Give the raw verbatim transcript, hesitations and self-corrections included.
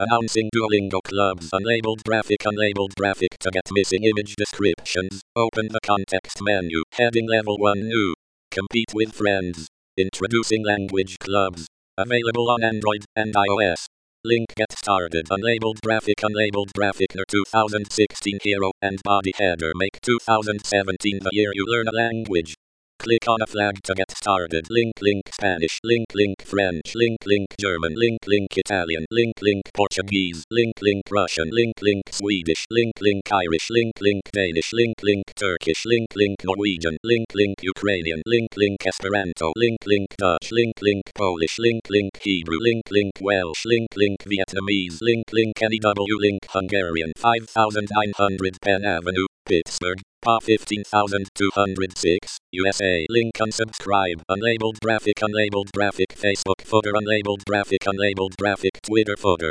Announcing Duolingo Clubs. Unlabeled graphic. Unlabeled graphic. To get missing image descriptions, open the context menu. Heading level one new. Compete with friends. Introducing language clubs. Available on Android and iOS. Link get started. Unlabeled graphic. Unlabeled graphic. The two thousand sixteen hero and body header make two thousand seventeen the year you learn a language. Click on a flag to get started. Link link Spanish. Link link French. Link link German. Link link Italian. Link link Portuguese. Link link Russian. Link link Swedish. Link link Irish. Link link Danish. Link link Turkish. Link link Norwegian. Link link Ukrainian. Link link Esperanto. Link link Dutch. Link link Polish. Link link Hebrew. Link link Welsh. Link link Vietnamese. Link link N E W. Link Hungarian. five thousand nine hundred Penn Avenue, Pittsburgh. P A fifteen thousand two hundred six, U S A. Link unsubscribe. Unlabeled graphic. Unlabeled graphic. Facebook footer. Unlabeled graphic. Unlabeled graphic. Twitter footer.